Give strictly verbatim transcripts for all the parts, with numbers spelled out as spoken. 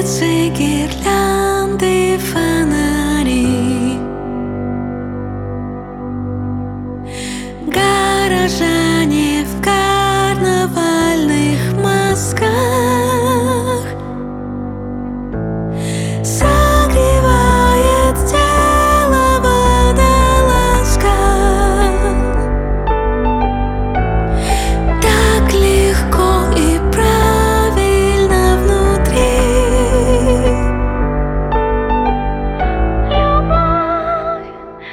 улицы гирлянды, фонари, горожане в карнавальных масках согревает тело водолазка. Так легко и правильно внутри. Любовь,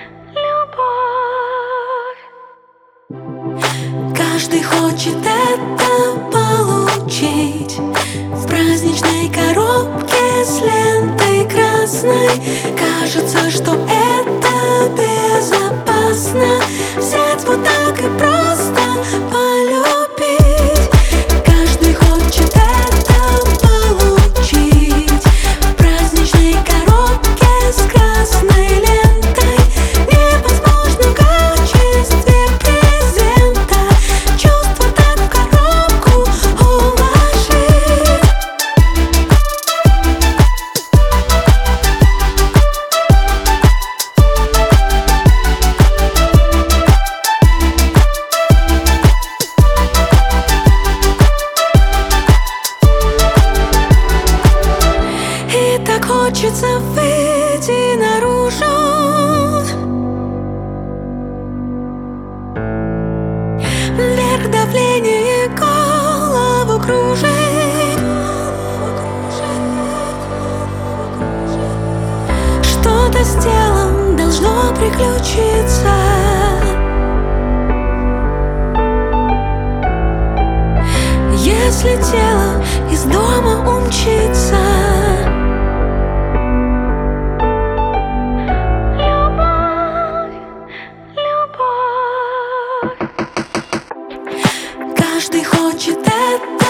любовь. Каждый хочет это получить в праздничной коробке с лентой красной. Кажется, что это безопасно взять вот так и просто полюбить. Каждый хочет это получить в праздничной коробке с красной лентой. Невозможно в качестве презента чувства так в коробку уложить. И так хочется выйти наружу, вверх давление голову кружит. Что-то с телом должно приключиться. Если тело из дома умчится. Любовь, любовь. Каждый хочет это